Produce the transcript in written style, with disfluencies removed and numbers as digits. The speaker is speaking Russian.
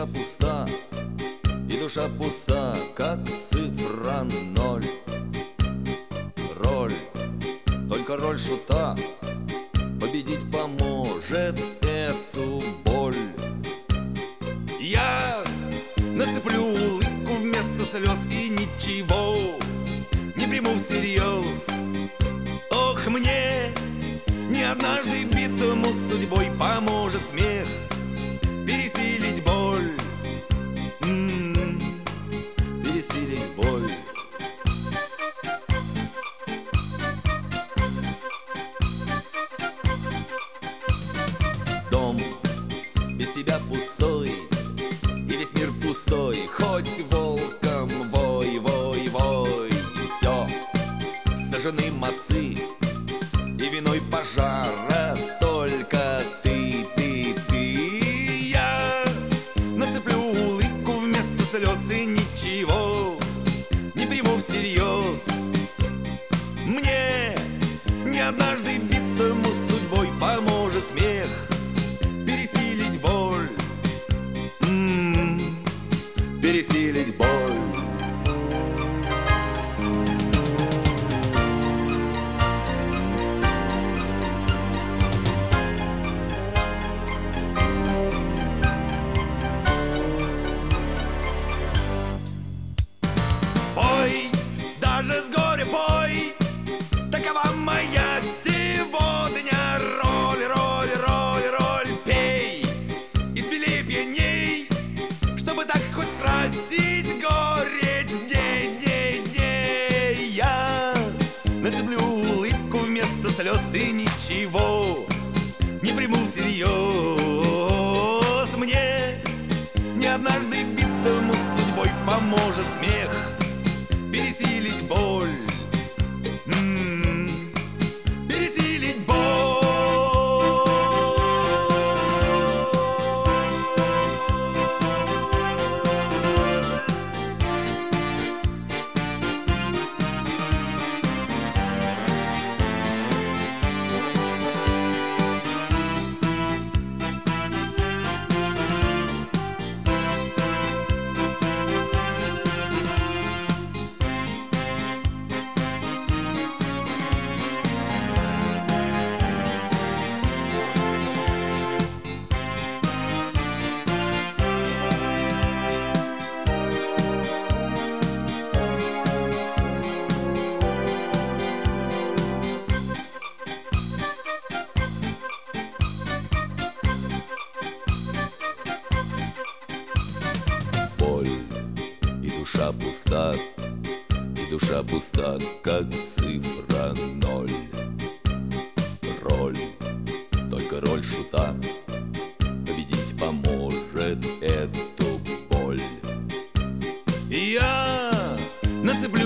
душа пуста, и душа пуста, как цифра 0. Роль, только роль шута победить поможет эту боль. Я нацеплю улыбку вместо слез и ничего не приму всерьез. Ох, мне не однажды битому судьбой поможет смех пересилить боль. Пересилить боль. Дом без тебя пустой, и весь мир пустой, хоть волком вой, вой, вой. И все, сожжены мосты, и виной пожара только ты, ты, ты. Я нацеплю улыбку вместо слез и ничего не приму всерьез. Мне не однажды битому судьбой поможет смех пересилить боль. Пересилить боль. Пой, даже с горя пой, такова моя сегодня роль, роль, роль, роль. Пей, избелей пьяней, чтобы так хоть скрасить горечь дней, дней, дней. Я нацеплю улыбку вместо слез и ничего не приму всерьез. Мне не однажды битому судьбой поможет смех пересилить боль. Пересилить боль. Боль, и душа пуста, и душа пуста, как цифра 0. Роль, только роль шута победить поможет эту боль. Я нацеплю